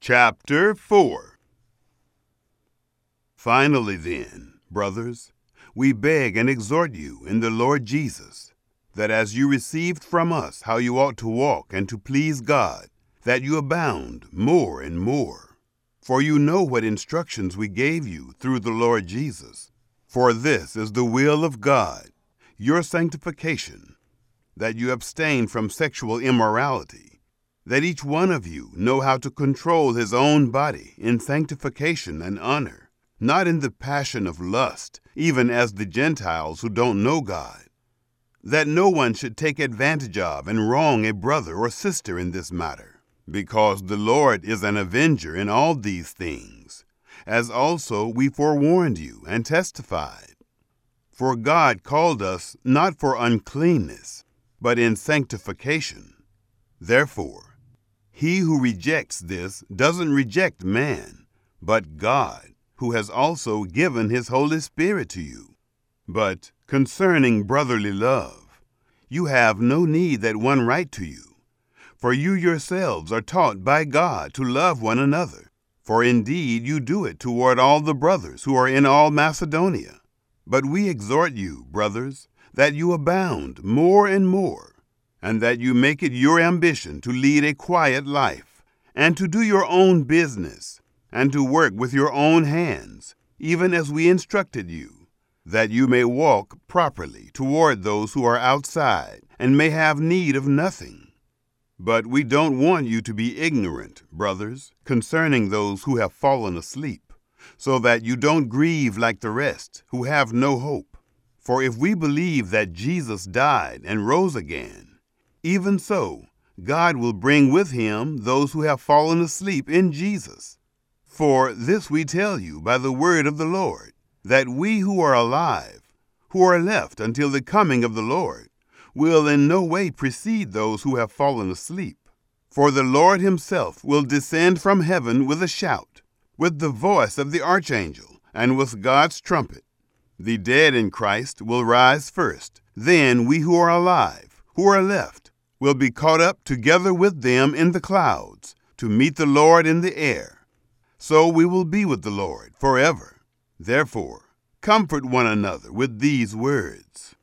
Chapter 4. Finally then, brothers, we beg and exhort you in the Lord Jesus, that as you received from us how you ought to walk and to please God, that you abound more and more. For you know what instructions we gave you through the Lord Jesus. For this is the will of God, your sanctification, that you abstain from sexual immorality, that each one of you know how to control his own body in sanctification and honor, not in the passion of lust, even as the Gentiles who don't know God, that no one should take advantage of and wrong a brother or sister in this matter, because the Lord is an avenger in all these things, as also we forewarned you and testified. For God called us not for uncleanness, but in sanctification. Therefore, he who rejects this doesn't reject man, but God, who has also given his Holy Spirit to you. But concerning brotherly love, you have no need that one write to you, for you yourselves are taught by God to love one another. For indeed you do it toward all the brothers who are in all Macedonia. But we exhort you, brothers, that you abound more and more, and that you make it your ambition to lead a quiet life, and to do your own business, and to work with your own hands, even as we instructed you, that you may walk properly toward those who are outside, and may have need of nothing. But we don't want you to be ignorant, brothers, concerning those who have fallen asleep, so that you don't grieve like the rest, who have no hope. For if we believe that Jesus died and rose again, even so, God will bring with him those who have fallen asleep in Jesus. For this we tell you by the word of the Lord, that we who are alive, who are left until the coming of the Lord, will in no way precede those who have fallen asleep. For the Lord himself will descend from heaven with a shout, with the voice of the archangel, and with God's trumpet. The dead in Christ will rise first. Then we who are alive, who are left, will be caught up together with them in the clouds, to meet the Lord in the air. So we will be with the Lord forever. Therefore, comfort one another with these words.